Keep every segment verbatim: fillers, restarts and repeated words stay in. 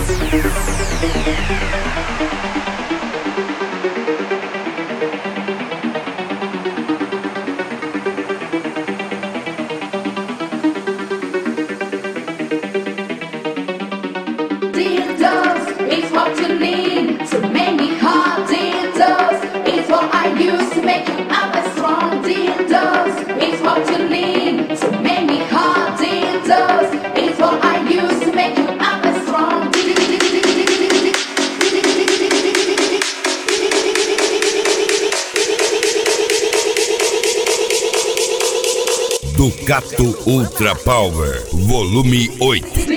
Ducato Ultra Power, volume oito.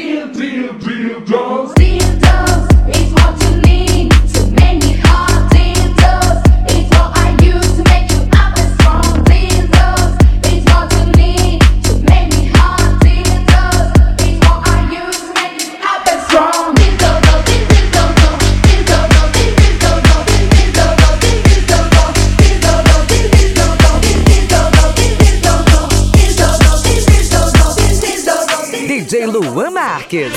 D J Luan Marques.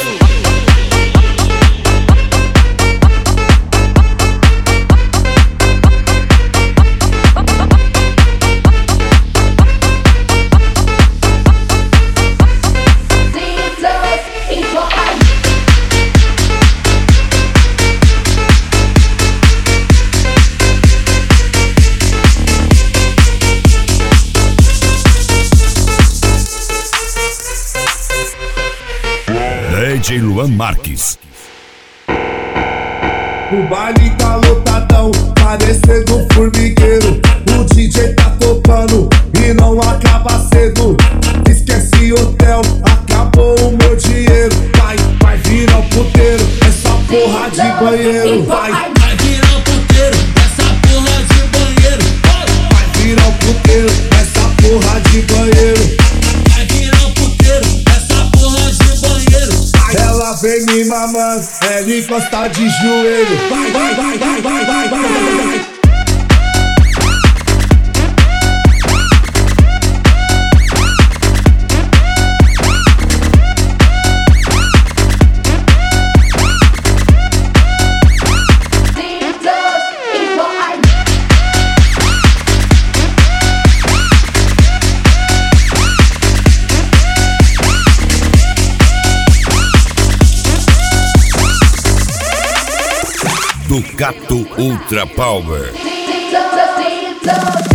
D J Luan Marques. O baile tá lotadão, parecendo um formigueiro. O D J tá tocando e não acaba cedo. Esquece hotel, acabou o meu dinheiro. Vai, vai virar o puteiro, essa porra de banheiro. Vai, vai virar o puteiro, essa porra de banheiro. Vai virar o puteiro, essa porra de banheiro. Vai virar o puteiro, essa porra de banheiro. Ela vem me mamando, ela encosta de joelho. Vai, vai, vai, vai, vai, vai, vai, vai. Ducato Ultra Power.